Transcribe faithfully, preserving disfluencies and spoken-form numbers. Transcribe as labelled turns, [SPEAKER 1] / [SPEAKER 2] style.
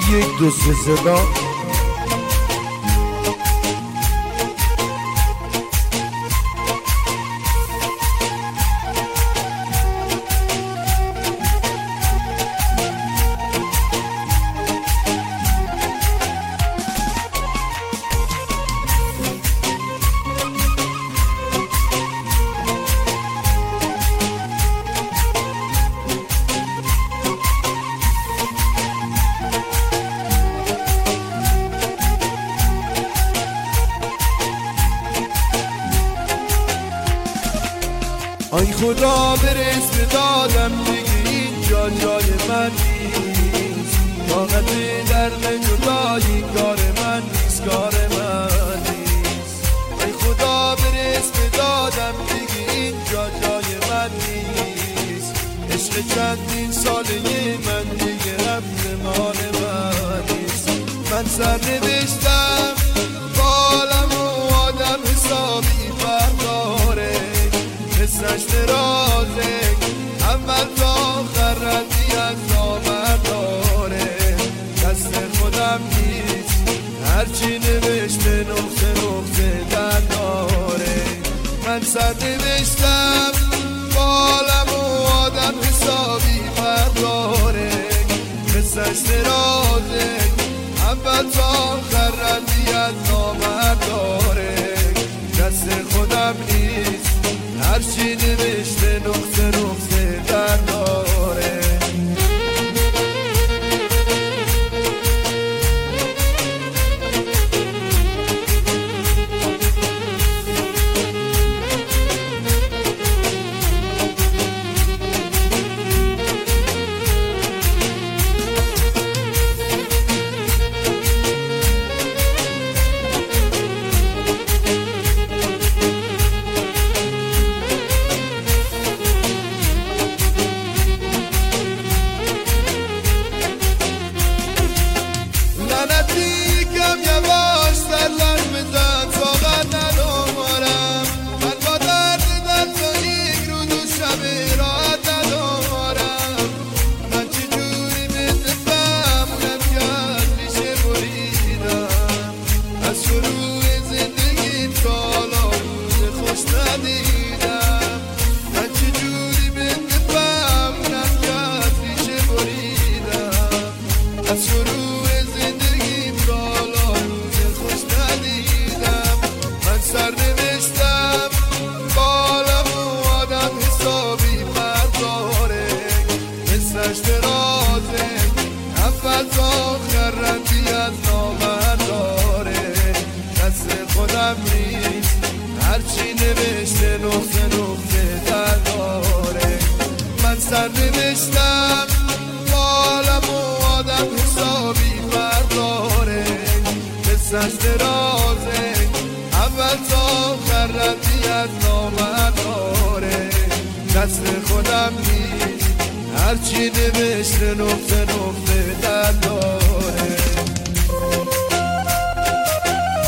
[SPEAKER 1] یک دو سه صدا.
[SPEAKER 2] آی خدا برس به دادم دیگه اینجا جای من نیست، طاقت درد جدایی کار من نیست، کار من نیست. آی خدا برس به دادم دیگه اینجا جای من نیست، عشق چندین ساله من دیگه رفت مال من نیست. من سر نوشتم بالم و آدم حسابی برداره، قصهش درازه اول تا آخر ردی از نامه داره، دست خودم نیست هرچی نوشته نقطه نقطه در داره. من سر نوشتم بالم و آدم حسابی برداره، قصهش درازه اول تا آخر ردی از نامه داره، دست خودم نیست هرچی نوشته نقطه نقطه در داره. هرچی نوشته نقطه نقطه در داره. من سر نوشتم بالم و آدم حسابی برداره، قصهش درازه اول تا آخر ردی از نامه داره، دست خودم نیست هرچی نوشته نقطه نقطه در داره.